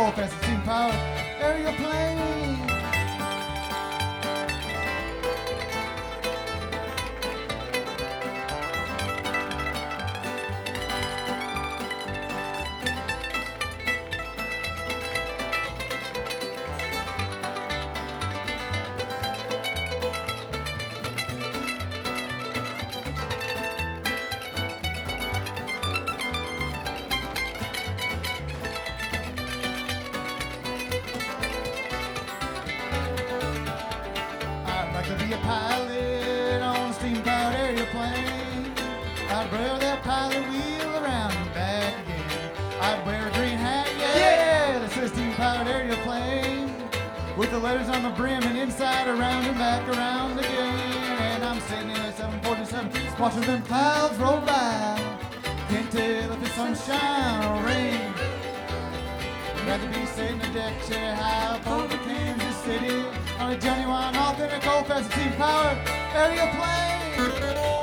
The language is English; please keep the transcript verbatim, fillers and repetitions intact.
Colfax Steam Powered Airplane. To be a pilot on a steam-powered airplane. I'd wear that pilot wheel around and back again. I'd wear a green hat, yeah, yeah. That says steam-powered airplane, with the letters on the brim and inside, around and back, around again. And I'm sitting in a seven forty-seven, watching them clouds roll by. Can't tell if it's sunshine or rain. I'd rather be sitting in a deck chair high up over Kansas City on a genuine, authentic, old-fashioned steam-powered airplane.